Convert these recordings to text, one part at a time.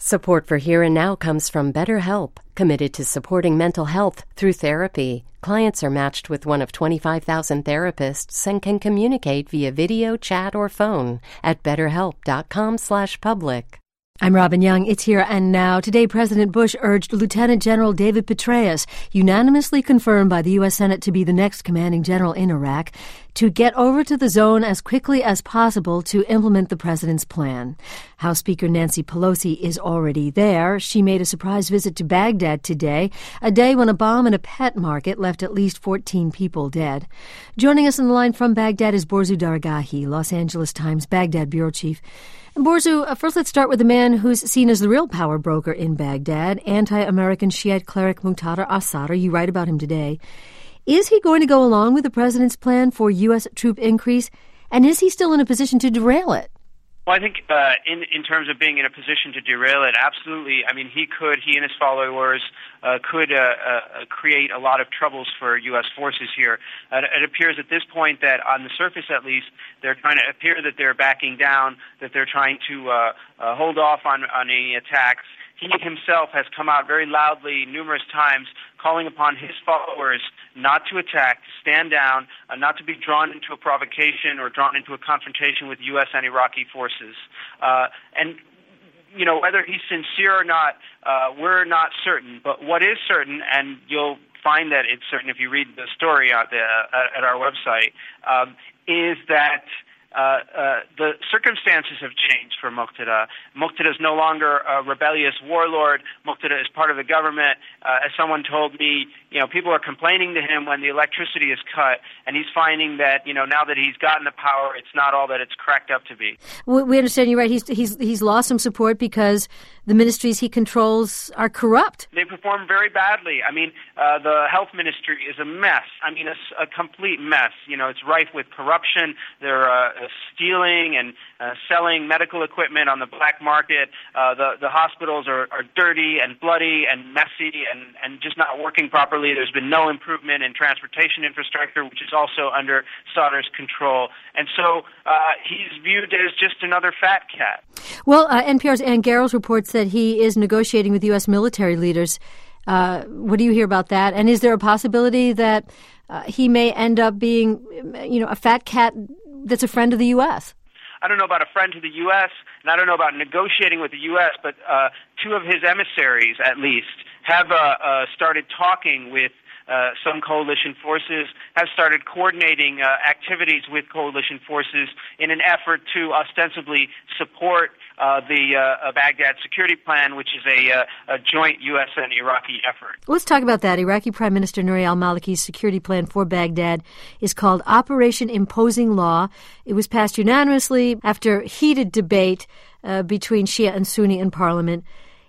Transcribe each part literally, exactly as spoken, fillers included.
Support for Here and Now comes from BetterHelp, committed to supporting mental health through therapy. Clients are matched with one of twenty-five thousand therapists and can communicate via video, chat, or phone at betterhelp.com slash public. I'm Robin Young. It's Here and Now. Today, President Bush urged Lieutenant General David Petraeus, unanimously confirmed by the U S Senate to be the next commanding general in Iraq, to get over to the zone as quickly as possible to implement the president's plan. House Speaker Nancy Pelosi is already there. She made a surprise visit to Baghdad today, a day when a bomb in a pet market left at least fourteen people dead. Joining us on the line from Baghdad is Borzu Dargahi, Los Angeles Times Baghdad bureau chief. And Borzu, uh, first let's start with the man who's seen as the real power broker in Baghdad, anti-American Shiite cleric Muqtada al-Sadr. You write about him today. Is he going to go along with the president's plan for U S troop increase, and is he still in a position to derail it? Well, I think uh, in in terms of being in a position to derail it, absolutely. I mean, he could, he and his followers uh, could uh, uh, create a lot of troubles for U S forces here. Uh, it appears at this point that, on the surface at least, they're trying to appear that they're backing down, that they're trying to uh, uh, hold off on, on any attacks. He himself has come out very loudly numerous times calling upon his followers not to attack, to stand down, uh, not to be drawn into a provocation or drawn into a confrontation with U S and Iraqi forces. Uh, and, you know, whether he's sincere or not, uh, we're not certain. But what is certain, and you'll find that it's certain if you read the story out there, uh, at our website, um, is that Uh, uh, the circumstances have changed for Muqtada. Muqtada is no longer a rebellious warlord. Muqtada is part of the government. Uh, as someone told me, you know, people are complaining to him when the electricity is cut, and he's finding that, you know, now that he's gotten the power, it's not all that it's cracked up to be. We understand you're right. He's he's he's lost some support because the ministries he controls are corrupt. They perform very badly. I mean, uh, the health ministry is a mess. I mean, a, a complete mess. You know, it's rife with corruption. They're uh, stealing and uh, selling medical equipment on the black market. Uh, the the hospitals are, are dirty and bloody and messy and, and just not working properly. There's been no improvement in transportation infrastructure, which is also under Sadr's control. And so uh, he's viewed as just another fat cat. Well, uh, N P R's Ann Garrels reports that he is negotiating with U S military leaders. Uh, what do you hear about that? And is there a possibility that uh, he may end up being, you know, a fat cat that's a friend of the U S? I don't know about a friend to the U S, and I don't know about negotiating with the U S, but uh, two of his emissaries, at least, have uh, uh, started talking with uh, some coalition forces, have started coordinating uh, activities with coalition forces in an effort to ostensibly support uh, the uh, Baghdad security plan, which is a, uh, a joint U S and Iraqi effort. Let's talk about that. Iraqi Prime Minister Nouri al-Maliki's security plan for Baghdad is called Operation Imposing Law. It was passed unanimously after heated debate uh, between Shia and Sunni in parliament.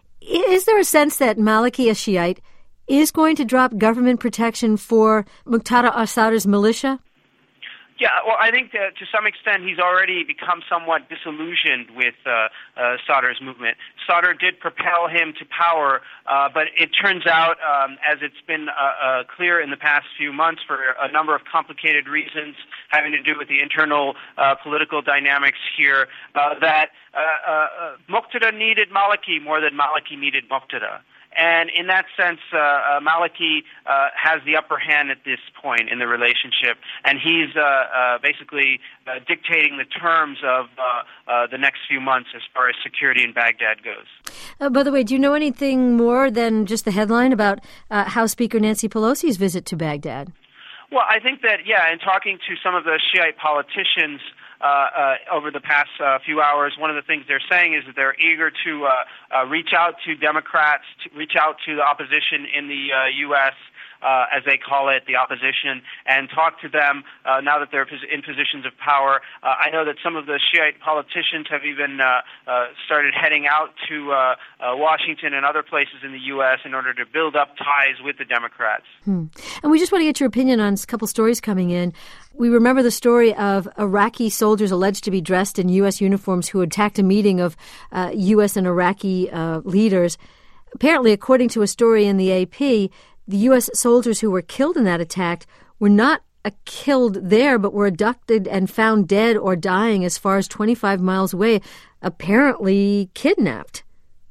Is there a sense that Maliki, a Shiite, is going to drop government protection for Muqtada al-Sadr's militia? Yeah, well, I think that to some extent he's already become somewhat disillusioned with uh, uh, Sadr's movement. Sadr did propel him to power, uh, but it turns out, um, as it's been uh, uh, clear in the past few months for a number of complicated reasons having to do with the internal uh, political dynamics here, uh, that uh, uh, Muqtada needed Maliki more than Maliki needed Muqtada. And in that sense, uh, uh, Maliki uh, has the upper hand at this point in the relationship, and he's uh, uh, basically uh, dictating the terms of uh, uh, the next few months as far as security in Baghdad goes. Uh, by the way, do you know anything more than just the headline about uh, House Speaker Nancy Pelosi's visit to Baghdad? Well, I think that, yeah, in talking to some of the Shiite politicians Uh, uh, over the past uh, few hours, one of the things they're saying is that they're eager to uh, uh, reach out to Democrats, to reach out to the opposition in the uh, U S, uh, as they call it, the opposition, and talk to them uh, now that they're in positions of power. Uh, I know that some of the Shiite politicians have even uh, uh, started heading out to uh, uh, Washington and other places in the U S in order to build up ties with the Democrats. Hmm. And we just want to get your opinion on a couple stories coming in. We remember the story of Iraqi soldiers alleged to be dressed in U S uniforms who attacked a meeting of uh, U S and Iraqi uh, leaders. Apparently, according to a story in the A P, the U S soldiers who were killed in that attack were not uh, killed there, but were abducted and found dead or dying as far as twenty-five miles away, apparently kidnapped.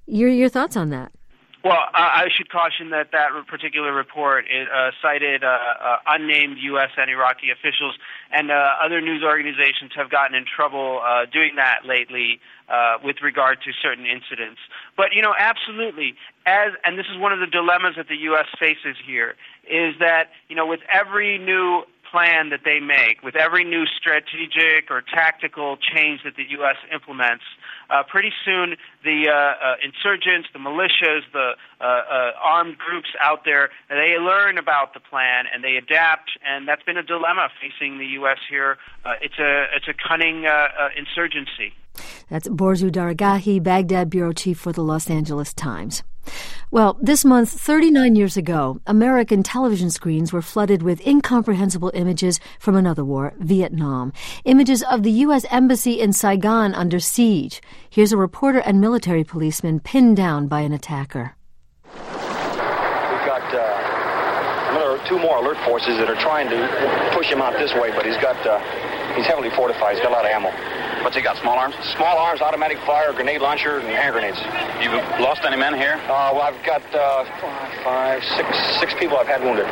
Your your thoughts on that? Well, I should caution that that particular report it, uh, cited uh, uh, unnamed U S and Iraqi officials, and uh, other news organizations have gotten in trouble uh, doing that lately uh, with regard to certain incidents. But, you know, absolutely, as and this is one of the dilemmas that the U S faces here, is that, you know, with every new plan that they make, with every new strategic or tactical change that the U S implements, uh, pretty soon the uh, uh, insurgents, the militias, the uh, uh, armed groups out there, they learn about the plan and they adapt, and that's been a dilemma facing the U S here. Uh, it's a it's a cunning uh, uh, insurgency. That's Borzu Daragahi, Baghdad bureau chief for the Los Angeles Times. Well, this month, thirty-nine years ago, American television screens were flooded with incomprehensible images from another war, Vietnam. Images of the U S Embassy in Saigon under siege. Here's a reporter and military policeman pinned down by an attacker. We've got uh, another two more alert forces that are trying to push him out this way, but he's got uh, he's heavily fortified. He's got a lot of ammo. What's he got, small arms? Small arms, automatic fire, grenade launcher, and hand grenades. You've lost any men here? Uh, well, I've got uh, five, six, six people I've had wounded.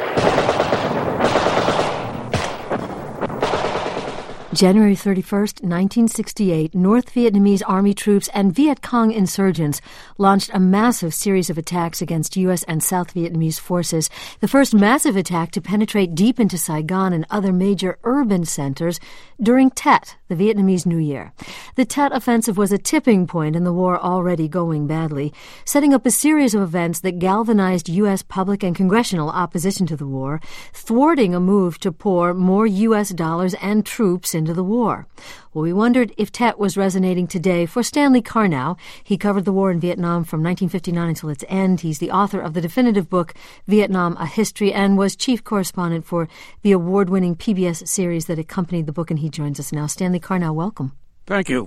January thirty-first, nineteen sixty-eight, North Vietnamese Army troops and Viet Cong insurgents launched a massive series of attacks against U S and South Vietnamese forces, the first massive attack to penetrate deep into Saigon and other major urban centers during Tet, the Vietnamese New Year. The Tet offensive was a tipping point in the war already going badly, setting up a series of events that galvanized U S public and congressional opposition to the war, thwarting a move to pour more U S dollars and troops into the war. Well, we wondered if Tet was resonating today for Stanley Karnow. He covered the war in Vietnam from nineteen fifty-nine until its end. He's the author of the definitive book, Vietnam, A History, and was chief correspondent for the award-winning P B S series that accompanied the book, and he joins us now. Stanley Karnow, welcome. Thank you.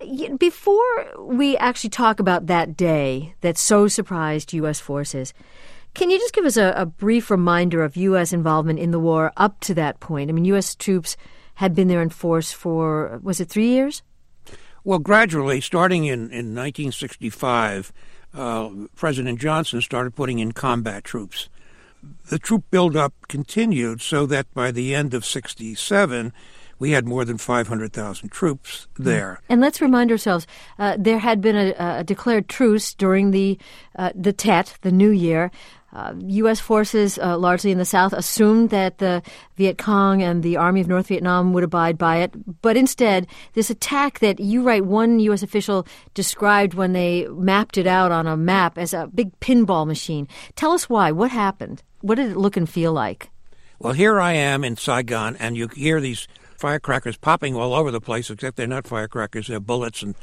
Before we actually talk about that day that so surprised U S forces, can you just give us a, a brief reminder of U S involvement in the war up to that point? I mean, U S troops had been there in force for, was it three years? Well, gradually, starting in, in nineteen sixty-five, uh, President Johnson started putting in combat troops. The troop buildup continued so that by the end of sixty-seven, we had more than five hundred thousand troops there. And let's remind ourselves, uh, there had been a, a declared truce during the uh, the Tet, the New Year. Uh, U S forces, uh, largely in the South, assumed that the Viet Cong and the Army of North Vietnam would abide by it. But instead, this attack that you write one U S official described when they mapped it out on a map as a big pinball machine. Tell us why. What happened? What did it look and feel like? Well, here I am in Saigon, and you hear these firecrackers popping all over the place, except they're not firecrackers, they're bullets. And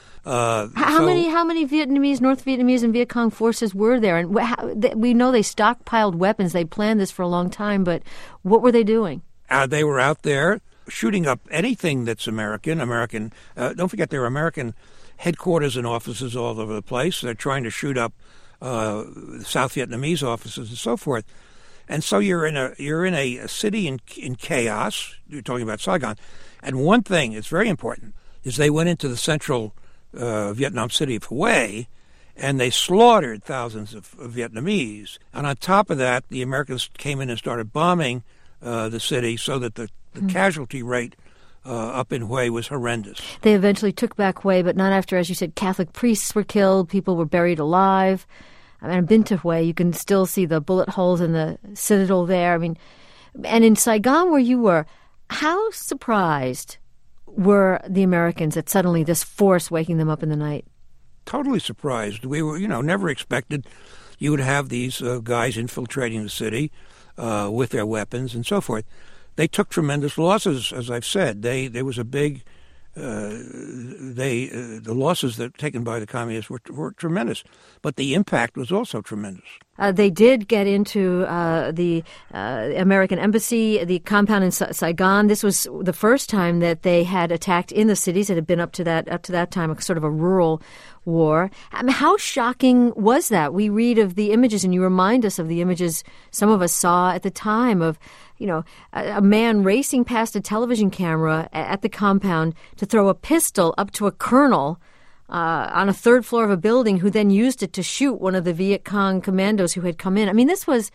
uh, how so, many how many Vietnamese, North Vietnamese, and Viet Cong forces were there? And how, they, we know they stockpiled weapons. They planned this for a long time, but what were they doing? Uh, they were out there shooting up anything that's American. American. Uh, don't forget, there are American headquarters and offices all over the place. They're trying to shoot up uh, South Vietnamese offices and so forth. And so you're in a you're in a, a city in in chaos. You're talking about Saigon, and one thing that's very important is they went into the central uh, Vietnam city of Hue, and they slaughtered thousands of, of Vietnamese. And on top of that, the Americans came in and started bombing uh, the city, so that the, the mm. casualty rate uh, up in Hue was horrendous. They eventually took back Hue, but not after, as you said, Catholic priests were killed, people were buried alive. I mean, I've been to Hue. You can still see the bullet holes in the citadel there. I mean, and in Saigon where you were, how surprised were the Americans at suddenly this force waking them up in the night? Totally surprised. We were, you know, never expected you would have these uh, guys infiltrating the city uh, with their weapons and so forth. They took tremendous losses, as I've said. They there was a big, uh, they uh, the losses that taken by the communists were, were tremendous, but the impact was also tremendous. Uh, they did get into uh, the uh, American embassy, the compound in Sa- Saigon. This was the first time that they had attacked in the cities. It had been up to that up to that time a sort of a rural war. I mean, how shocking was that? We read of the images, and you remind us of the images some of us saw at the time of, you know, a, a man racing past a television camera at the compound to throw a pistol up to a colonel uh, on a third floor of a building who then used it to shoot one of the Viet Cong commandos who had come in. I mean, this was,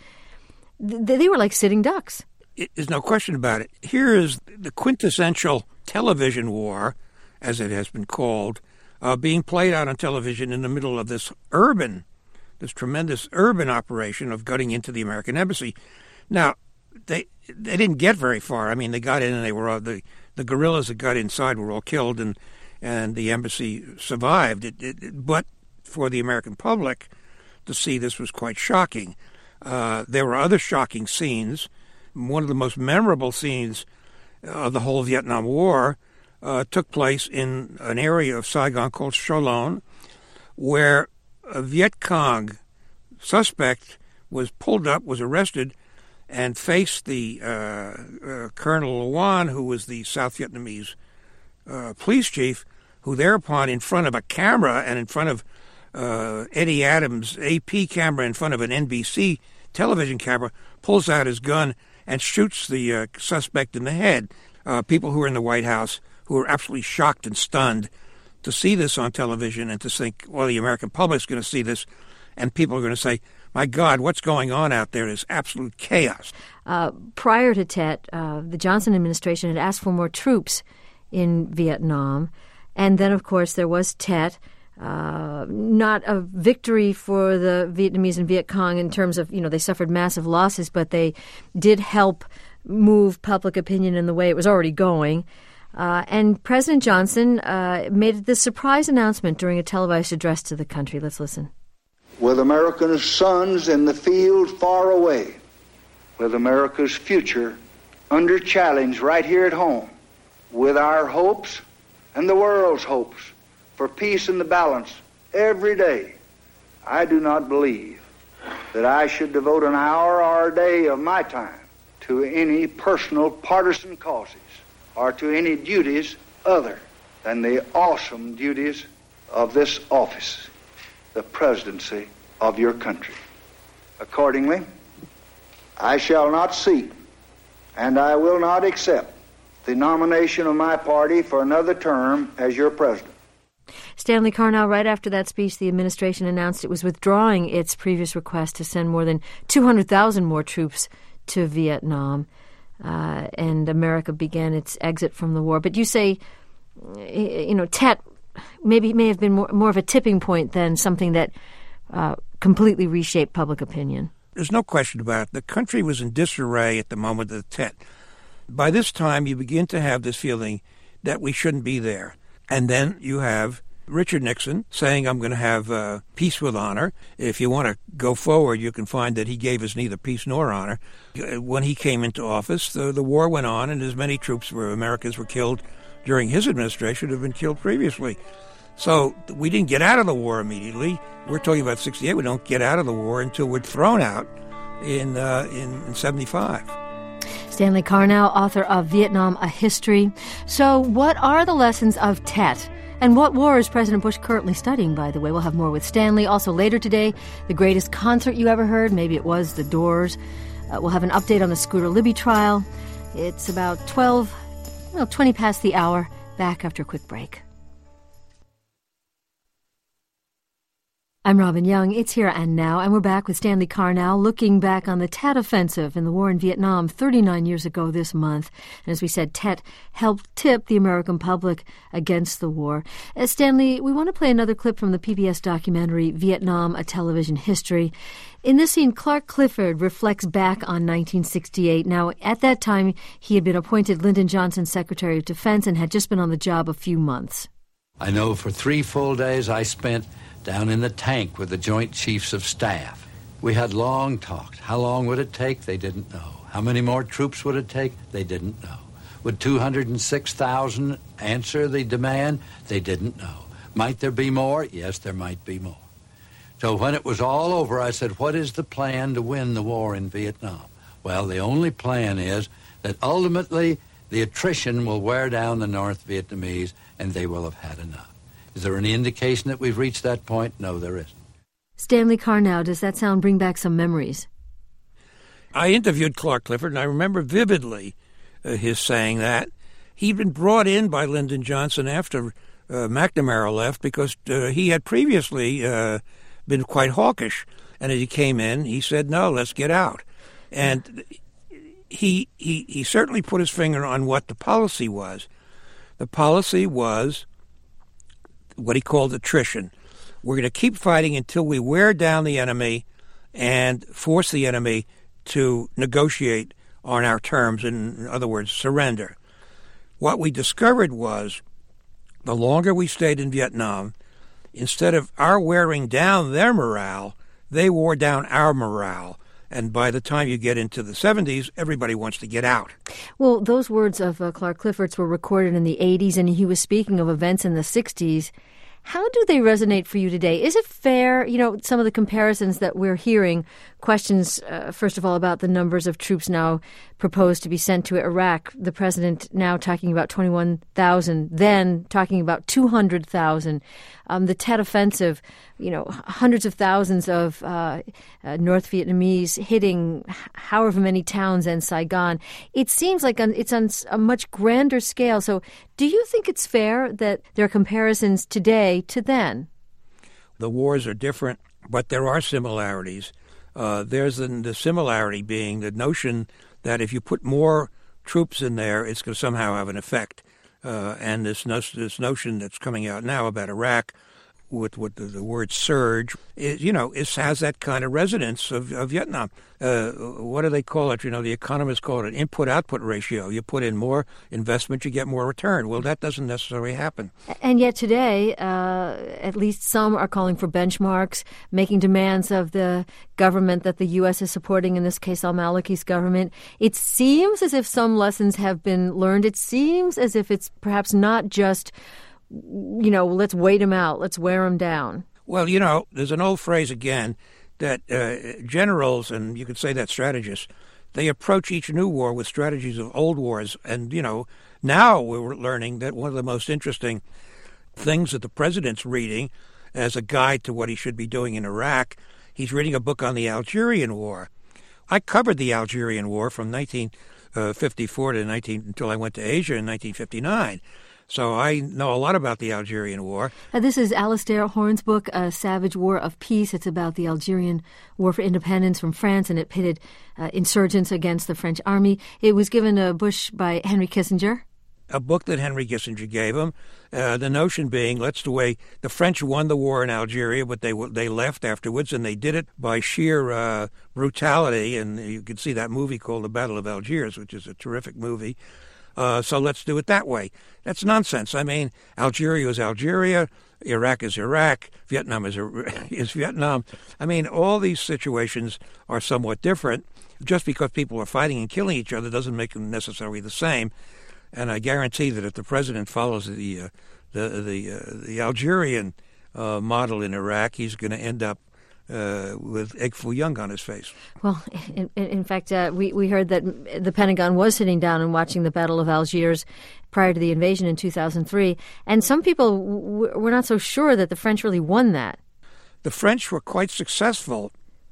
they were like sitting ducks. There's no question about it. Here is the quintessential television war, as it has been called, uh, being played out on television in the middle of this urban, this tremendous urban operation of gutting into the American embassy. Now, they they didn't get very far. I mean, they got in and they were all, the the guerrillas that got inside were all killed, and and the embassy survived. It, it, but for the American public to see this was quite shocking. Uh, there were other shocking scenes. One of the most memorable scenes of the whole Vietnam War uh, took place in an area of Saigon called Cholon, where a Viet Cong suspect was pulled up, was arrested, and faced the uh, uh, Colonel Luan, who was the South Vietnamese uh, police chief, who thereupon, in front of a camera and in front of uh, Eddie Adams' A P camera, in front of an N B C television camera, pulls out his gun and shoots the uh, suspect in the head. Uh, people who were in the White House who were absolutely shocked and stunned to see this on television and to think, well, the American public's going to see this, and people are going to say, my God, what's going on out there is absolute chaos. Uh, prior to Tet, uh, the Johnson administration had asked for more troops in Vietnam. And then, of course, there was Tet, uh, not a victory for the Vietnamese and Viet Cong in terms of, you know, they suffered massive losses, but they did help move public opinion in the way it was already going. Uh, and President Johnson uh, made this surprise announcement during a televised address to the country. Let's listen. With America's sons in the field far away, with America's future under challenge right here at home, with our hopes and the world's hopes for peace and the balance every day, I do not believe that I should devote an hour or a day of my time to any personal partisan causes or to any duties other than the awesome duties of this office, the presidency of your country. Accordingly, I shall not seek and I will not accept the nomination of my party for another term as your president. Stanley Carnell, right after that speech, the administration announced it was withdrawing its previous request to send more than two hundred thousand more troops to Vietnam, uh, and America began its exit from the war. But you say, you know, Tet maybe may have been more, more of a tipping point than something that uh, completely reshaped public opinion. There's no question about it. The country was in disarray at the moment of the Tet. By this time, you begin to have this feeling that we shouldn't be there. And then you have Richard Nixon saying, I'm going to have uh, peace with honor. If you want to go forward, you can find that he gave us neither peace nor honor. When he came into office, the, the war went on, and as many troops were Americans were killed during his administration have been killed previously. So we didn't get out of the war immediately. We're talking about sixty-eight. We don't get out of the war until we're thrown out in uh, in, in seventy-five. Stanley Carnell, author of Vietnam, A History. So what are the lessons of Tet? And what war is President Bush currently studying, by the way? We'll have more with Stanley. Also later today, the greatest concert you ever heard. Maybe it was The Doors. Uh, we'll have an update on the Scooter Libby trial. It's about twelve, well, twenty past the hour. Back after a quick break. I'm Robin Young. It's Here and Now, and we're back with Stanley Carnell looking back on the Tet Offensive in the war in Vietnam thirty-nine years ago this month. And as we said, Tet helped tip the American public against the war. Uh, Stanley, we want to play another clip from the P B S documentary Vietnam, A Television History. In this scene, Clark Clifford reflects back on nineteen sixty-eight. Now, at that time, he had been appointed Lyndon Johnson's Secretary of Defense and had just been on the job a few months. I know for three full days I spent down in the tank with the Joint Chiefs of Staff. We had long talks. How long would it take? They didn't know. How many more troops would it take? They didn't know. Would two hundred six thousand answer the demand? They didn't know. Might there be more? Yes, there might be more. So when it was all over, I said, what is the plan to win the war in Vietnam? Well, the only plan is that ultimately the attrition will wear down the North Vietnamese and they will have had enough. Is there any indication that we've reached that point? No, there isn't. Stanley Carnell, does that sound bring back some memories? I interviewed Clark Clifford, and I remember vividly uh, his saying that. He'd been brought in by Lyndon Johnson after uh, McNamara left because uh, he had previously uh, been quite hawkish. And as he came in, he said, no, let's get out. And he, he, he certainly put his finger on what the policy was. The policy was what he called attrition. We're going to keep fighting until we wear down the enemy and force the enemy to negotiate on our terms, in other words, surrender. What we discovered was the longer we stayed in Vietnam, instead of our wearing down their morale, they wore down our morale. And by the time you get into the seventies, everybody wants to get out. Well, those words of uh, Clark Clifford's were recorded in the eighties, and he was speaking of events in the sixties. How do they resonate for you today? Is it fair, you know, some of the comparisons that we're hearing, questions, uh, first of all, about the numbers of troops now proposed to be sent to Iraq, the president now talking about twenty-one thousand, then talking about two hundred thousand, um, the Tet Offensive, you know, hundreds of thousands of uh, uh, North Vietnamese hitting however many towns and Saigon. It seems like on, it's on a much grander scale. So do you think it's fair that there are comparisons today to then? The wars are different, but there are similarities. Uh, there's the, the similarity being the notion that if you put more troops in there, it's going to somehow have an effect. Uh, and this, no, this notion that's coming out now about Iraq with, with the, the word surge, it, you know, it has that kind of resonance of, of Vietnam. Uh, what do they call it? You know, the economists call it an input-output ratio. You put in more investment, you get more return. Well, that doesn't necessarily happen. And yet today, uh, at least some are calling for benchmarks, making demands of the government that the U S is supporting, in this case, al-Maliki's government. It seems as if some lessons have been learned. It seems as if it's perhaps not just, you know, let's wait them out, let's wear them down. Well, you know, there's an old phrase again that uh, generals, and you could say that strategists, they approach each new war with strategies of old wars. And, you know, now we're learning that one of the most interesting things that the president's reading as a guide to what he should be doing in Iraq, he's reading a book on the Algerian War. I covered the Algerian War from nineteen fifty-four to nineteen until I went to Asia in nineteen fifty-nine. So I know a lot about the Algerian War. Uh, this is Alistair Horn's book, A Savage War of Peace. It's about the Algerian War for Independence from France, and it pitted uh, insurgents against the French army. It was given to Bush by Henry Kissinger. A book that Henry Kissinger gave him. Uh, the notion being, let's the way the French won the war in Algeria, but they they left afterwards, and they did it by sheer uh, brutality. And you can see that movie called The Battle of Algiers, which is a terrific movie. Uh, so let's do it that way. That's nonsense. I mean, Algeria is Algeria, Iraq is Iraq, Vietnam is is Vietnam. I mean, all these situations are somewhat different. Just because people are fighting and killing each other doesn't make them necessarily the same. And I guarantee that if the president follows the uh, the the, uh, the Algerian uh, model in Iraq, he's going to end up Uh, with Egg Foo Young on his face. Well, in, in fact, uh, we, we heard that the Pentagon was sitting down and watching the Battle of Algiers prior to the invasion in two thousand three, and some people w- were not so sure that the French really won that. The French were quite successful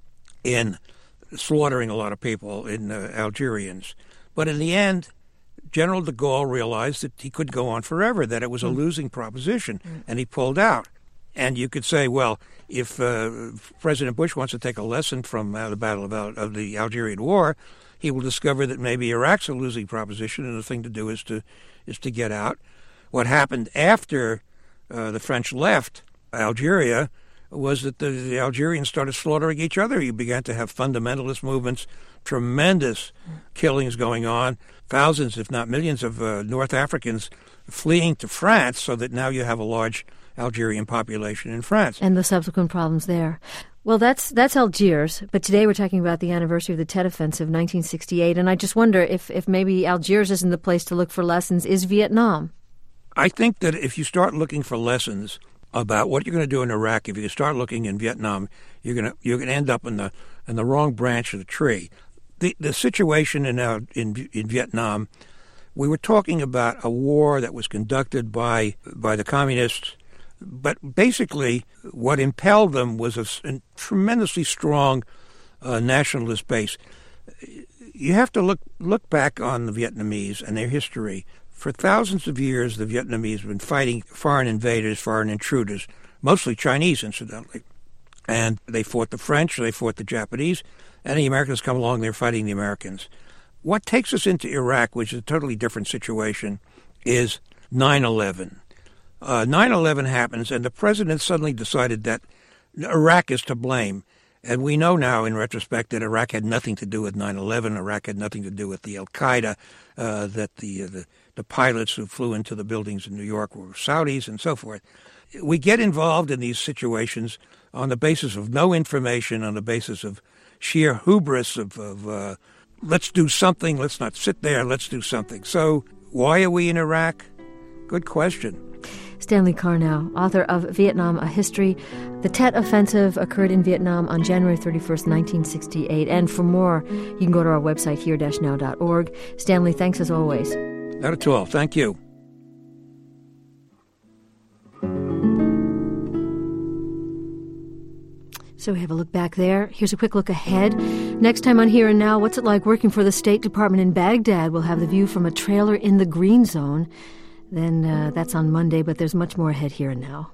in slaughtering a lot of people, in uh, Algerians. But in the end, General de Gaulle realized that he could go on forever, that it was a mm. losing proposition, mm. and he pulled out. And you could say, well, if uh, President Bush wants to take a lesson from uh, the Battle of, Al- of the Algerian War, he will discover that maybe Iraq's a losing proposition, and the thing to do is to is to get out. What happened after uh, the French left Algeria was that the, the Algerians started slaughtering each other. You began to have fundamentalist movements, tremendous killings going on, thousands, if not millions, of uh, North Africans fleeing to France, so that now you have a large Algerian population in France. And the subsequent problems there. Well, that's that's Algiers, but today we're talking about the anniversary of the Tet Offensive, nineteen sixty-eight, and I just wonder if, if maybe Algiers isn't the place to look for lessons. Is Vietnam? I think that if you start looking for lessons about what you're going to do in Iraq, if you start looking in Vietnam, you're going to you're going to end up in the in the wrong branch of the tree. The the situation in uh, in in Vietnam, we were talking about a war that was conducted by by the communists. But basically, what impelled them was a, a tremendously strong uh, nationalist base. You have to look look back on the Vietnamese and their history For thousands of years, the Vietnamese have been fighting foreign invaders, foreign intruders, mostly Chinese, incidentally. And they fought the French, they fought the Japanese, and the Americans come along, they're fighting the Americans. What takes us into Iraq, which is a totally different situation, is nine eleven. Uh, nine eleven happens, and the president suddenly decided that Iraq is to blame. And we know now, in retrospect, that Iraq had nothing to do with nine eleven. Iraq had nothing to do with the Al-Qaeda, uh, that the, uh, the the pilots who flew into the buildings in New York were Saudis and so forth. We get involved in these situations on the basis of no information, on the basis of sheer hubris of, of uh, let's do something, let's not sit there, let's do something. So why are we in Iraq? Good question. Stanley Karnow, author of Vietnam, A History. The Tet Offensive occurred in Vietnam on January thirty-first, nineteen sixty-eight. And for more, you can go to our website, here dash now dot org. Stanley, thanks as always. Not at all. Thank you. So we have a look back there. Here's a quick look ahead. Next time on Here and Now, what's it like working for the State Department in Baghdad? We'll have the view from a trailer in the green zone. Then uh, that's on Monday, but there's much more ahead here and now.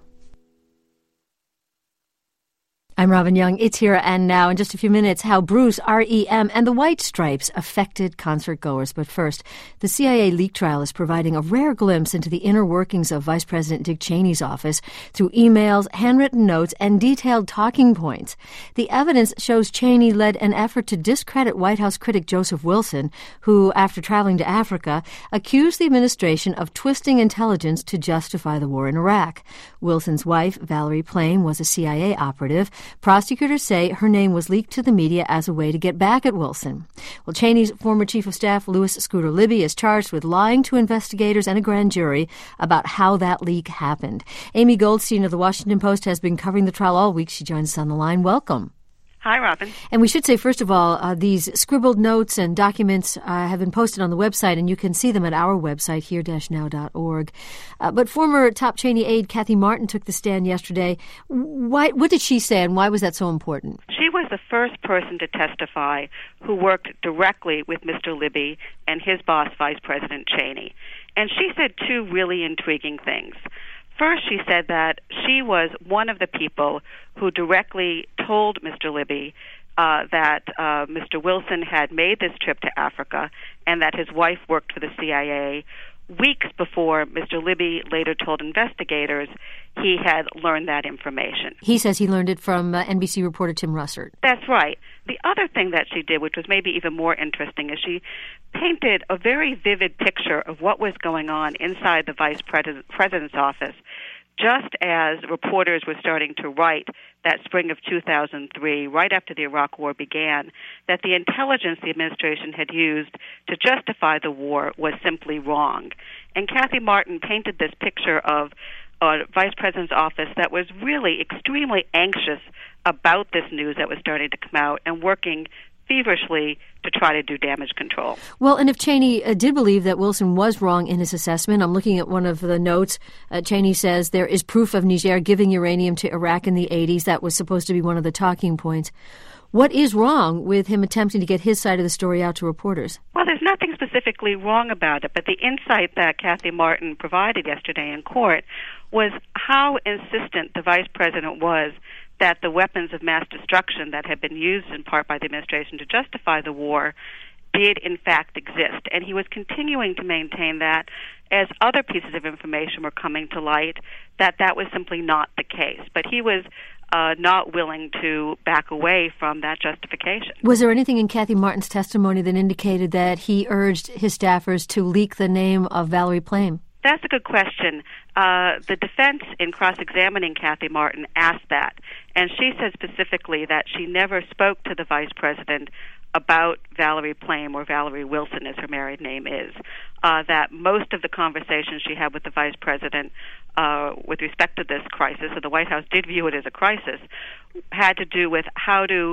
I'm Robin Young. It's Here and Now. In just a few minutes, how Bruce, R E M, and the White Stripes affected concertgoers. But first, the C I A leak trial is providing a rare glimpse into the inner workings of Vice President Dick Cheney's office through emails, handwritten notes, and detailed talking points. The evidence shows Cheney led an effort to discredit White House critic Joseph Wilson, who, after traveling to Africa, accused the administration of twisting intelligence to justify the war in Iraq. Wilson's wife, Valerie Plame, was a C I A operative. Prosecutors say her name was leaked to the media as a way to get back at Wilson. Well, Cheney's former chief of staff, Louis Scooter Libby, is charged with lying to investigators and a grand jury about how that leak happened. Amy Goldstein of the Washington Post has been covering the trial all week. She joins us on the line. Welcome. Hi, Robin. And we should say, first of all, uh, these scribbled notes and documents uh, have been posted on the website, and you can see them at our website, here dash now dot org. Uh, but former top Cheney aide Kathy Martin took the stand yesterday. Why? What did she say, and why was that so important? She was the first person to testify who worked directly with Mister Libby and his boss, Vice President Cheney. And she said two really intriguing things. First, she said that she was one of the people who directly told Mister Libby uh, that uh, Mister Wilson had made this trip to Africa and that his wife worked for the C I A weeks before Mister Libby later told investigators he had learned that information. He says he learned it from uh, N B C reporter Tim Russert. That's right. The other thing that she did, which was maybe even more interesting, is she painted a very vivid picture of what was going on inside the vice pres- president's office just as reporters were starting to write that spring of two thousand three, right after the Iraq War began, that the intelligence the administration had used to justify the war was simply wrong. And Kathy Martin painted this picture of a vice president's office that was really extremely anxious about this news that was starting to come out and working feverishly to try to do damage control. Well, and if Cheney uh, did believe that Wilson was wrong in his assessment, I'm looking at one of the notes. Uh, Cheney says there is proof of Niger giving uranium to Iraq in the eighties. That was supposed to be one of the talking points. What is wrong with him attempting to get his side of the story out to reporters? Well, there's nothing specifically wrong about it, but the insight that Kathy Martin provided yesterday in court was how insistent the vice president was that the weapons of mass destruction that had been used in part by the administration to justify the war did in fact exist. And he was continuing to maintain that as other pieces of information were coming to light, that that was simply not the case. But he was uh, not willing to back away from that justification. Was there anything in Kathy Martin's testimony that indicated that he urged his staffers to leak the name of Valerie Plame? That's a good question. Uh, the defense, in cross-examining Kathy Martin, asked that. And she said specifically that she never spoke to the vice president about Valerie Plame, or Valerie Wilson as her married name is, uh, that most of the conversations she had with the vice president uh, with respect to this crisis, and the White House did view it as a crisis, had to do with how to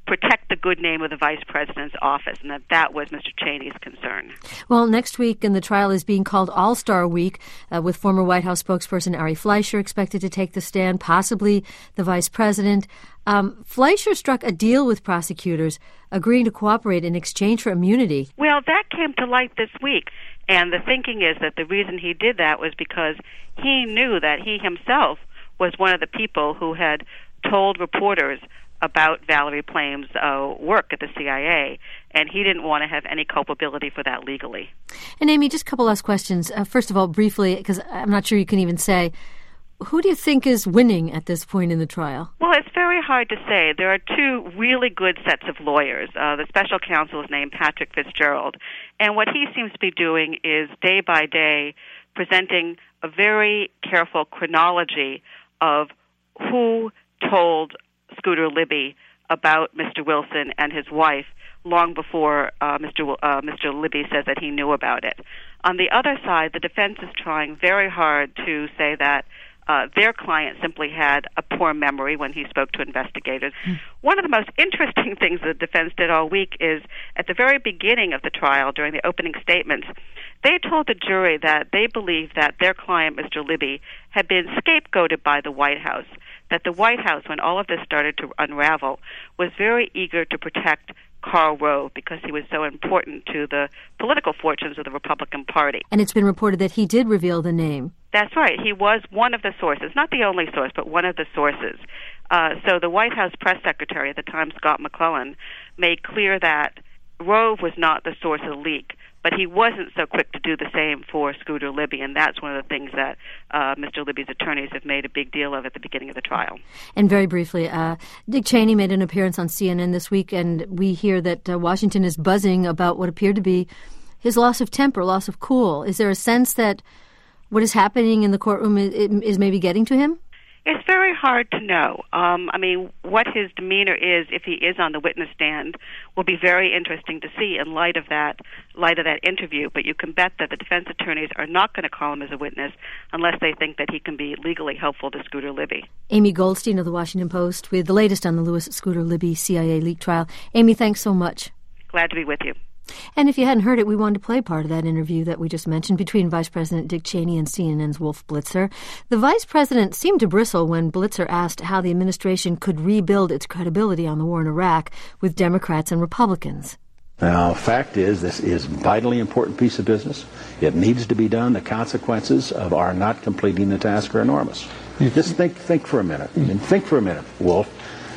protect the good name of the vice president's office, and that that was Mister Cheney's concern. Well, next week, and the trial is being called All-Star Week, uh, with former White House spokesperson Ari Fleischer expected to take the stand, possibly the vice president. Um, Fleischer struck a deal with prosecutors, agreeing to cooperate in exchange for immunity. Well, that came to light this week, and the thinking is that the reason he did that was because he knew that he himself was one of the people who had told reporters about Valerie Plame's uh, work at the C I A, and he didn't want to have any culpability for that legally. And Amy, just a couple last questions. Uh, first of all, briefly, because I'm not sure you can even say, who do you think is winning at this point in the trial? Well, it's very hard to say. There are two really good sets of lawyers. Uh, the special counsel is named Patrick Fitzgerald, and what he seems to be doing is day by day presenting a very careful chronology of who told Scooter Libby about Mister Wilson and his wife long before uh, Mister W- uh, Mister Libby says that he knew about it. On the other side, the defense is trying very hard to say that uh, their client simply had a poor memory when he spoke to investigators. Mm. One of the most interesting things the defense did all week is at the very beginning of the trial, during the opening statements, they told the jury that they believed that their client, Mister Libby, had been scapegoated by the White House, that the White House, when all of this started to unravel, was very eager to protect Karl Rove because he was so important to the political fortunes of the Republican Party. And it's been reported that he did reveal the name. That's right. He was one of the sources, not the only source, but one of the sources. Uh, so the White House press secretary at the time, Scott McClellan, made clear that Rove was not the source of the leak, but he wasn't so quick to do the same for Scooter Libby, and that's one of the things that uh, Mister Libby's attorneys have made a big deal of at the beginning of the trial. And very briefly, uh, Dick Cheney made an appearance on C N N this week, and we hear that uh, Washington is buzzing about what appeared to be his loss of temper, loss of cool. Is there a sense that what is happening in the courtroom is, is maybe getting to him? It's very hard to know. Um, I mean, what his demeanor is if he is on the witness stand will be very interesting to see in light of that light of that interview. But you can bet that the defense attorneys are not going to call him as a witness unless they think that he can be legally helpful to Scooter Libby. Amy Goldstein of the Washington Post with the latest on the Lewis Scooter Libby C I A leak trial. Amy, thanks so much. Glad to be with you. And if you hadn't heard it, we wanted to play part of that interview that we just mentioned between Vice President Dick Cheney and C N N's Wolf Blitzer. The Vice President seemed to bristle when Blitzer asked how the administration could rebuild its credibility on the war in Iraq with Democrats and Republicans. Now, fact is, this is a vitally important piece of business. It needs to be done. The consequences of our not completing the task are enormous. Just think think for a minute. And think for a minute, Wolf,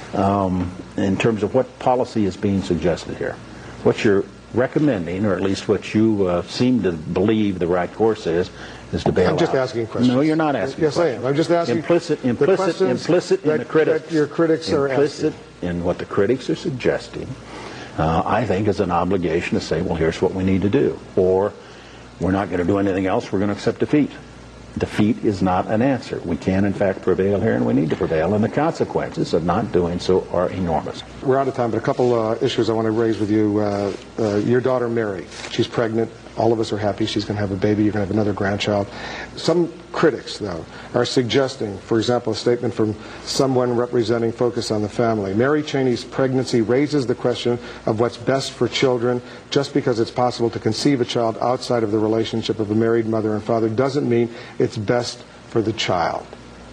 um, in terms of what policy is being suggested here. What you're recommending, or at least what you uh, seem to believe the right course is, is to bail out. I'm just out. asking questions. No, you're not asking yes, questions. I am. I'm just asking. Implicit, implicit, implicit in that, the critics. That your critics are implicit asking. in what the critics are suggesting, uh, I think is an obligation to say, well, here's what we need to do. Or, we're not going to do anything else, we're going to accept defeat. Defeat is not an answer. We can, in fact, prevail here, and we need to prevail, and the consequences of not doing so are enormous. We're out of time, but a couple uh, issues I want to raise with you. Uh, uh, your daughter, Mary, she's pregnant. All of us are happy she's going to have a baby. You're going to have another grandchild. Some critics, though, are suggesting, for example, a statement from someone representing Focus on the Family. Mary Cheney's pregnancy raises the question of what's best for children. Just because it's possible to conceive a child outside of the relationship of a married mother and father doesn't mean it's best for the child.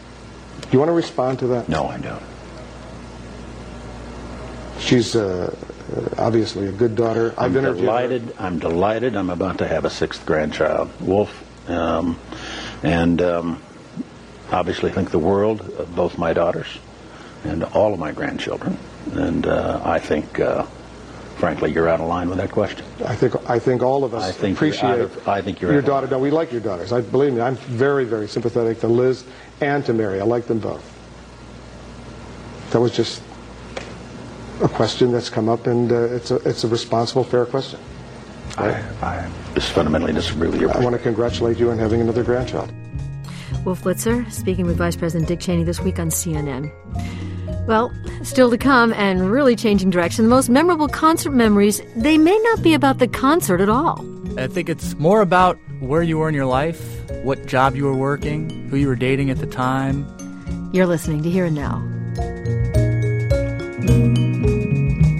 Do you want to respond to that? No, I don't. She's uh, obviously a good daughter. I'm I've delighted. Her. I'm delighted. I'm about to have a sixth grandchild, Wolf, um, and um, obviously think the world of both my daughters and all of my grandchildren. And uh, I think, uh, frankly, you're out of line with that question. I think I think all of us I think appreciate of, I think you're your daughter. No, we like your daughters. I believe me. I'm very, very sympathetic to Liz and to Mary. I like them both. That was just a question that's come up, and uh, it's a it's a responsible, fair question. Right? I, I just fundamentally disagree with your I want to congratulate you on having another grandchild. Wolf Blitzer speaking with Vice President Dick Cheney this week on C N N. Well, still to come and really changing direction, the most memorable concert memories, they may not be about the concert at all. I think it's more about where you were in your life, what job you were working, who you were dating at the time. You're listening to Here and Now.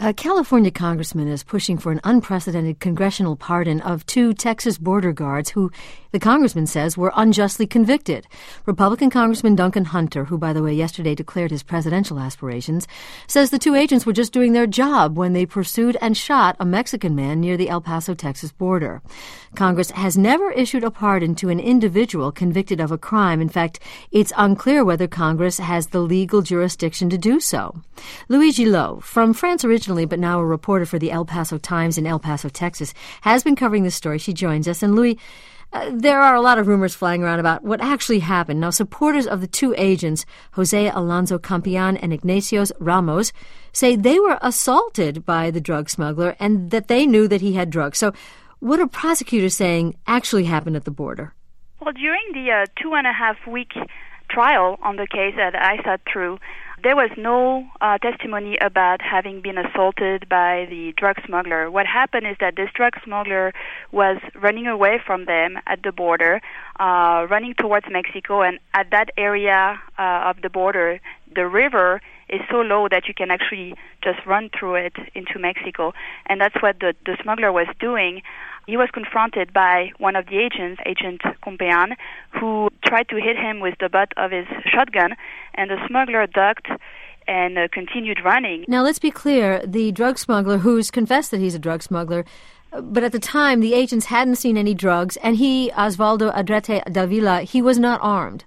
A California congressman is pushing for an unprecedented congressional pardon of two Texas border guards who the congressman says were unjustly convicted. Republican Congressman Duncan Hunter, who, by the way, yesterday declared his presidential aspirations, says the two agents were just doing their job when they pursued and shot a Mexican man near the El Paso, Texas border. Congress has never issued a pardon to an individual convicted of a crime. In fact, it's unclear whether Congress has the legal jurisdiction to do so. Louis Gillot, from France originally, but now a reporter for the El Paso Times in El Paso, Texas, has been covering this story. She joins us. And Louis, uh, there are a lot of rumors flying around about what actually happened. Now, supporters of the two agents, Jose Alonso Campion and Ignatius Ramos, say they were assaulted by the drug smuggler and that they knew that he had drugs. So what are prosecutors saying actually happened at the border? Well, during the uh, two and a half week trial on the case that I sat through, there was no uh, testimony about having been assaulted by the drug smuggler. What happened is that this drug smuggler was running away from them at the border, uh, running towards Mexico, and at that area uh, of the border, the river is so low that you can actually just run through it into Mexico. And that's what the, the smuggler was doing. He was confronted by one of the agents, Agent Campion, who tried to hit him with the butt of his shotgun, and the smuggler ducked and uh, continued running. Now, let's be clear. The drug smuggler, who's confessed that he's a drug smuggler, but at the time, the agents hadn't seen any drugs, and he, Osvaldo Adrete Davila, he was not armed.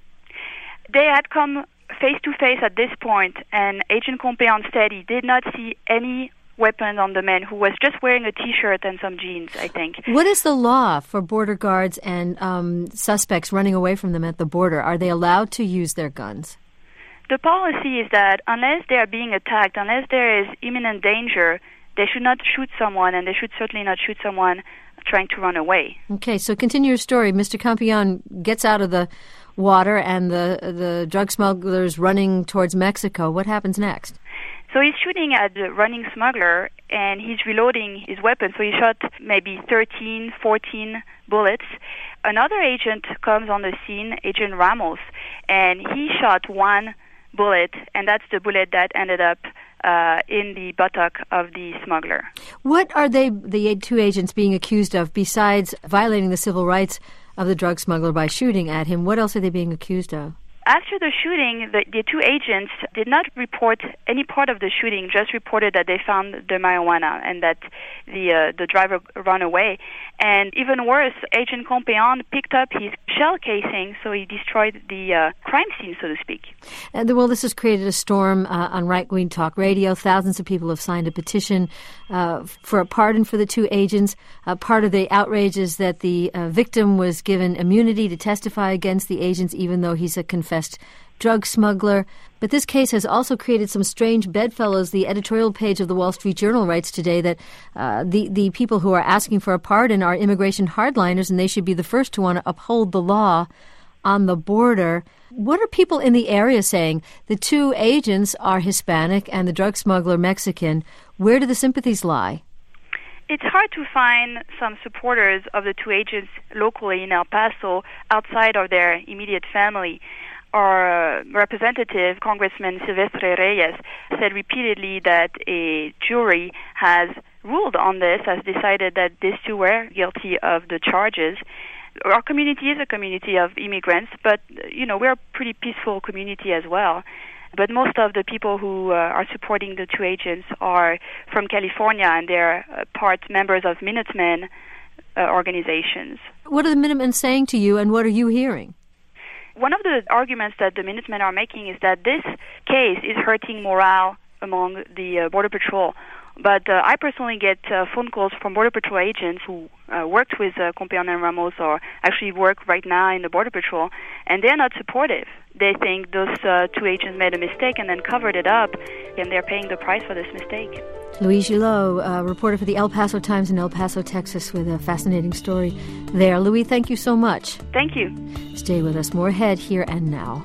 They had come face-to-face at this point, and Agent Campion said he did not see any weapon on the man, who was just wearing a T-shirt and some jeans, I think. What is the law for border guards and um, suspects running away from them at the border? Are they allowed to use their guns? The policy is that unless they are being attacked, unless there is imminent danger, they should not shoot someone, and they should certainly not shoot someone trying to run away. Okay, so continue your story. Mister Campion gets out of the water, and the the drug smugglers running towards Mexico. What happens next? So he's shooting at the running smuggler, and he's reloading his weapon. So he shot maybe thirteen, fourteen bullets. Another agent comes on the scene, Agent Ramos, and he shot one bullet, and that's the bullet that ended up uh, in the buttock of the smuggler. What are they, the two agents, being accused of besides violating the civil rights of the drug smuggler by shooting at him? What else are they being accused of? After the shooting, the, the two agents did not report any part of the shooting, just reported that they found the marijuana and that the uh, the driver ran away. And even worse, Agent Campion picked up his shell casing, so he destroyed the uh, crime scene, so to speak. And well, this has created a storm uh, on right-wing talk radio. Thousands of people have signed a petition uh, for a pardon for the two agents. Uh, part of the outrage is that the uh, victim was given immunity to testify against the agents, even though he's a confessed drug smuggler. But this case has also created some strange bedfellows. The editorial page of the Wall Street Journal writes today that uh, the, the people who are asking for a pardon are immigration hardliners, and they should be the first to want to uphold the law on the border. What are people in the area saying? The two agents are Hispanic and the drug smuggler Mexican. Where do the sympathies lie? It's hard to find some supporters of the two agents locally in El Paso outside of their immediate family. Our uh, representative, Congressman Silvestre Reyes, said repeatedly that a jury has ruled on this, has decided that these two were guilty of the charges. Our community is a community of immigrants, but, you know, we're a pretty peaceful community as well. But most of the people who uh, are supporting the two agents are from California, and they're uh, part members of Minutemen uh, organizations. What are the Minutemen saying to you, and what are you hearing? One of the arguments that the Minutemen are making is that this case is hurting morale among the uh, Border Patrol. But uh, I personally get uh, phone calls from Border Patrol agents who uh, worked with uh, Campion and Ramos, or actually work right now in the Border Patrol, and they're not supportive. They think those uh, two agents made a mistake and then covered it up, and they're paying the price for this mistake. Louis Gillot, a reporter for the El Paso Times in El Paso, Texas, with a fascinating story there. Louis, thank you so much. Thank you. Stay with us. More ahead, Here and Now.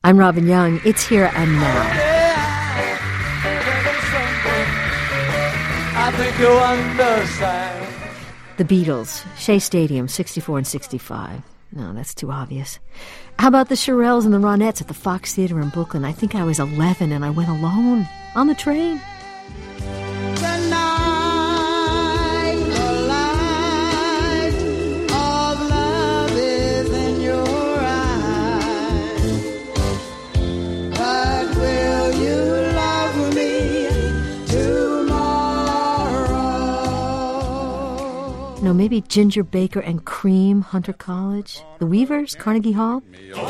I'm Robin Young. It's Here and Now. I think you'll understand. The Beatles, Shea Stadium, sixty-four and sixty-five. No, that's too obvious. How about the Shirelles and the Ronettes at the Fox Theater in Brooklyn? I think I was eleven and I went alone on the train. No, maybe Ginger Baker and Cream, Hunter College, the Weavers, Carnegie Hall.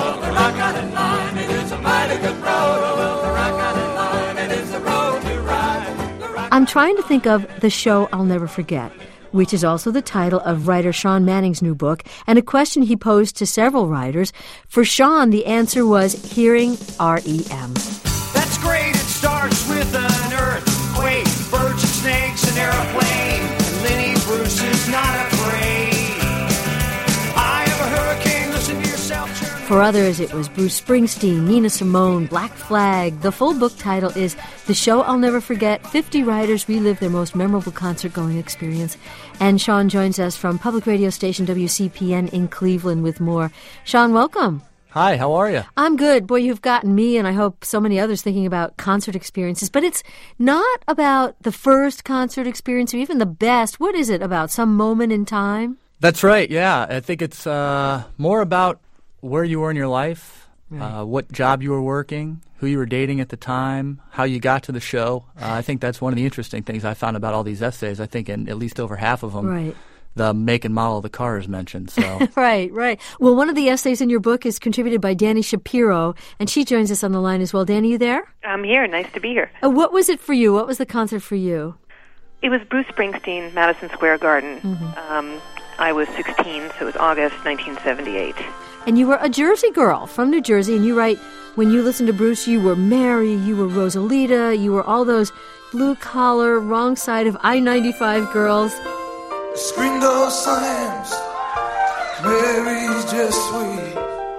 I'm trying to think of The Show I'll Never Forget, which is also the title of writer Sean Manning's new book, and a question he posed to several writers. For Sean, the answer was hearing R E M. That's great. It starts with an earthquake, birds and snakes, an airplane. Lenny Bruce is not afraid. I have a hurricane, listen to yourself. For others, it was Bruce Springsteen, Nina Simone, Black Flag. The full book title is The Show I'll Never Forget, fifty Writers Relive Their Most Memorable Concert-Going Experience. And Sean joins us from public radio station W C P N in Cleveland with more. Sean, welcome. Hi, how are you? I'm good. Boy, you've gotten me, and I hope so many others, thinking about concert experiences. But it's not about the first concert experience or even the best. What is it about? Some moment in time? That's right, yeah. I think it's uh, more about where you were in your life, Right. uh, what job you were working, who you were dating at the time, how you got to the show. Uh, I think that's one of the interesting things I found about all these essays. I think in at least over half of them, Right. the make and model of the car is mentioned. So Right, right. Well, one of the essays in your book is contributed by Danny Shapiro, and she joins us on the line as well. Danny, you there? I'm here. Nice to be here. Uh, what was it for you? What was the concert for you? It was Bruce Springsteen, Madison Square Garden. Mm-hmm. Um, I was sixteen, so it was August nineteen seventy-eight. And you were a Jersey girl from New Jersey, and you write, when you listened to Bruce, you were Mary, you were Rosalita, you were all those blue-collar, wrong side of I ninety-five girls. Screen door slams, Mary's just sweet.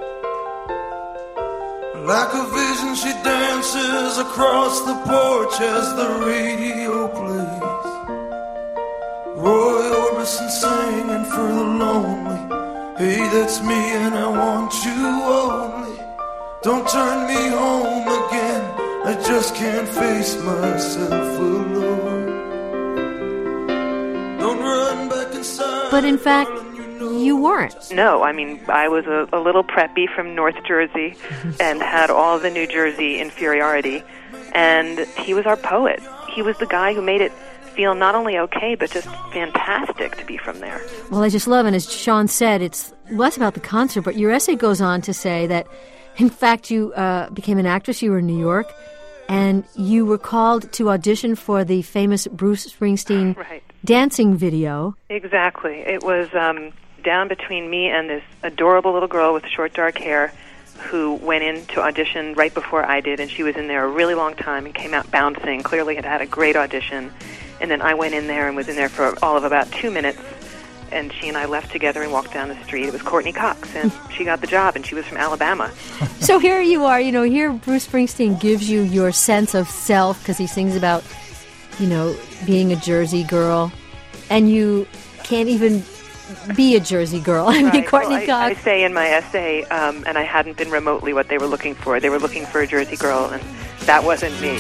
Like a vision, she dances across the porch as the radio plays. Roy Orbison singing for the lonely. Hey, that's me and I want you only. Don't turn me home again, I just can't face myself alone. Don't run back inside. But in fact, you weren't. No, I mean, I was a, a little preppy from North Jersey and had all the New Jersey inferiority. And he was our poet. He was the guy who made it feel not only okay, but just fantastic to be from there. Well, I just love, and as Sean said, it's less about the concert, but your essay goes on to say that, in fact, you uh, became an actress. You were in New York, and you were called to audition for the famous Bruce Springsteen right. dancing video. Exactly. It was um, down between me and this adorable little girl with short, dark hair who went in to audition right before I did, and she was in there a really long time and came out bouncing, clearly had had a great audition. And then I went in there and was in there for all of about two minutes, and she and I left together and walked down the street. It was Courtney Cox, and she got the job, and she was from Alabama. So here you are, you know, here Bruce Springsteen gives you your sense of self because he sings about, you know, being a Jersey girl, and you can't even be a Jersey girl. I mean, right. Courtney well, Cox. I, I say in my essay, um, and I hadn't been remotely what they were looking for. They were looking for a Jersey girl, and that wasn't me.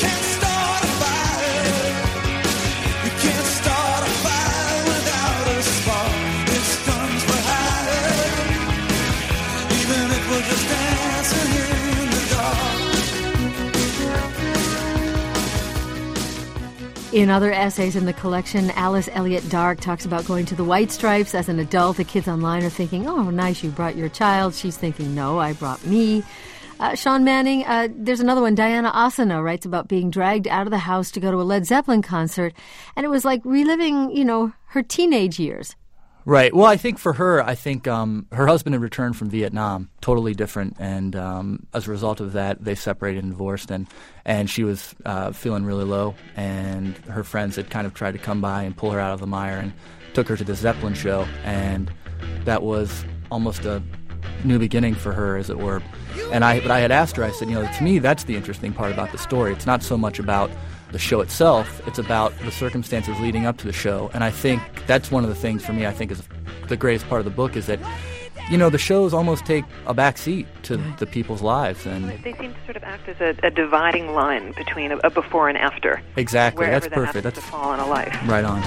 In other essays in the collection, Alice Elliott Dark talks about going to the White Stripes as an adult. The kids online are thinking, oh, nice, you brought your child. She's thinking, no, I brought me. Uh, Sean Manning, uh, there's another one. Diana Asana writes about being dragged out of the house to go to a Led Zeppelin concert. And it was like reliving, you know, her teenage years. Right. Well, I think for her, I think um, her husband had returned from Vietnam, totally different, and um, as a result of that, they separated and divorced, and, and she was uh, feeling really low, and her friends had kind of tried to come by and pull her out of the mire and took her to the Zeppelin show, and that was almost a new beginning for her, as it were. And I, but I had asked her, I said, you know, to me, that's the interesting part about the story. It's not so much about the show itself, it's about the circumstances leading up to the show. And I think that's one of the things for me, I think is the greatest part of the book, is that, you know, the shows almost take a back seat to the people's lives. And they seem to sort of act as a, a dividing line between a, a before and after. Exactly, that's that perfect. That's to fall in a life. Right on.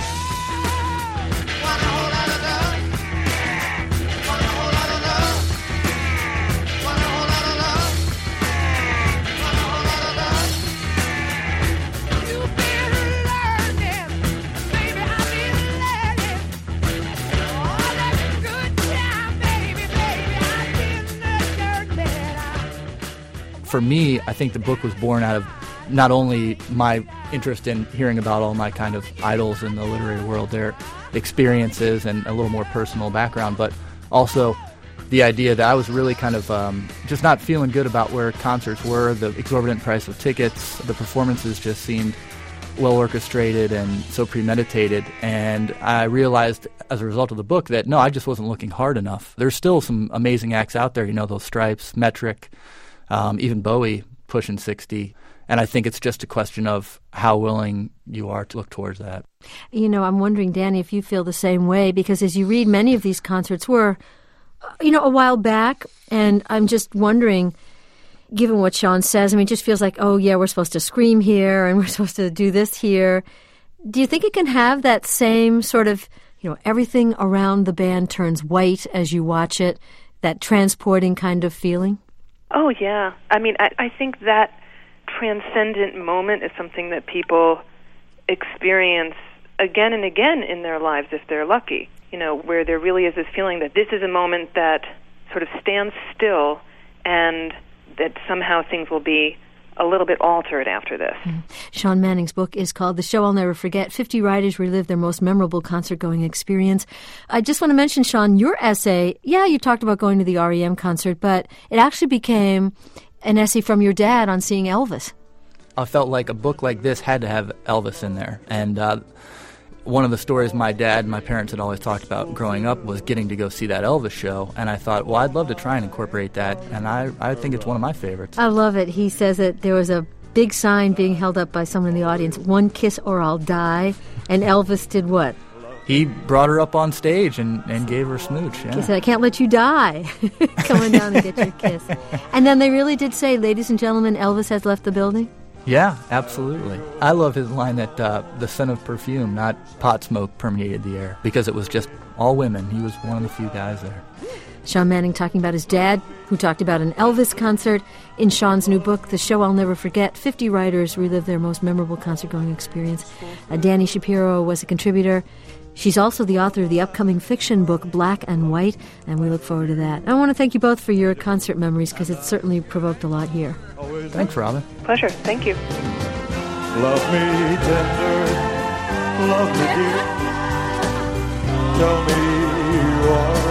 For me, I think the book was born out of not only my interest in hearing about all my kind of idols in the literary world, their experiences and a little more personal background, but also the idea that I was really kind of um, just not feeling good about where concerts were, the exorbitant price of tickets, the performances just seemed well orchestrated and so premeditated. And I realized as a result of the book that, no, I just wasn't looking hard enough. There's still some amazing acts out there, you know, those Stripes, Metric, Um, even Bowie pushing sixty. And I think it's just a question of how willing you are to look towards that. You know, I'm wondering, Danny, if you feel the same way, because as you read, many of these concerts were, you know, a while back. And I'm just wondering, given what Sean says, I mean, it just feels like, oh, yeah, we're supposed to scream here and we're supposed to do this here. Do you think it can have that same sort of, you know, everything around the band turns white as you watch it, that transporting kind of feeling? Oh, yeah. I mean, I, I think that transcendent moment is something that people experience again and again in their lives if they're lucky, you know, where there really is this feeling that this is a moment that sort of stands still and that somehow things will be a little bit altered after this. Mm. Sean Manning's book is called The Show I'll Never Forget, fifty Writers Relive Their Most Memorable Concert-Going Experience. I just want to mention, Sean, your essay, yeah, you talked about going to the R E M concert, but it actually became an essay from your dad on seeing Elvis. I felt like a book like this had to have Elvis in there. And uh, one of the stories my dad and my parents had always talked about growing up was getting to go see that Elvis show. And I thought, well, I'd love to try and incorporate that. And I, I think it's one of my favorites. I love it. He says that there was a big sign being held up by someone in the audience, "One kiss or I'll die." And Elvis did what? He brought her up on stage and, and gave her a smooch. Yeah. He said, "I can't let you die." Coming down and get your kiss. And then they really did say, "Ladies and gentlemen, Elvis has left the building." Yeah, absolutely. I love his line that uh, the scent of perfume, not pot smoke, permeated the air, because it was just all women. He was one of the few guys there. Sean Manning talking about his dad, who talked about an Elvis concert in Sean's new book, The Show I'll Never Forget, fifty Writers Relive Their Most Memorable Concert-Going Experience. Uh, Danny Shapiro was a contributor. She's also the author of the upcoming fiction book, Black and White, and we look forward to that. I want to thank you both for your concert memories, because it certainly provoked a lot here. Thanks, Robin. Pleasure. Thank you. Love me tender, love me dear, tell me you are.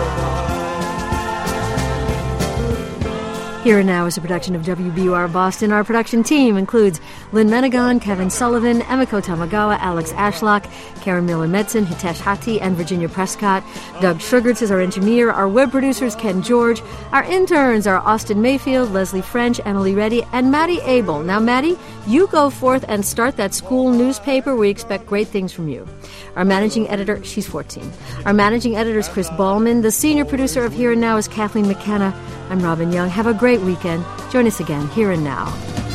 Here and Now is a production of W B U R Boston. Our production team includes Lynn Menegon, Kevin Sullivan, Emiko Tamagawa, Alex Ashlock, Karen Miller-Medson, Hitesh Hati, and Virginia Prescott. Doug Sugarts is our engineer. Our web producers, Ken George. Our interns are Austin Mayfield, Leslie French, Emily Reddy, and Maddie Abel. Now, Maddie, you go forth and start that school newspaper. We expect great things from you. Our managing editor, she's fourteen. Our managing editor is Chris Ballman. The senior producer of Here and Now is Kathleen McKenna. I'm Robin Young. Have a great weekend. Join us again, Here and Now.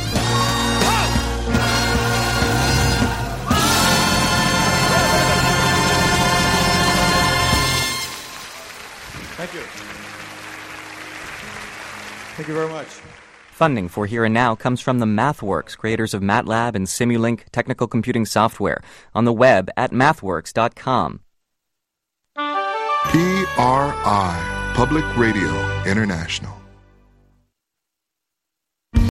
Thank you. Thank you very much. Funding for Here and Now comes from the MathWorks, creators of MATLAB and Simulink technical computing software, on the web at mathworks dot com. P R I, Public Radio International.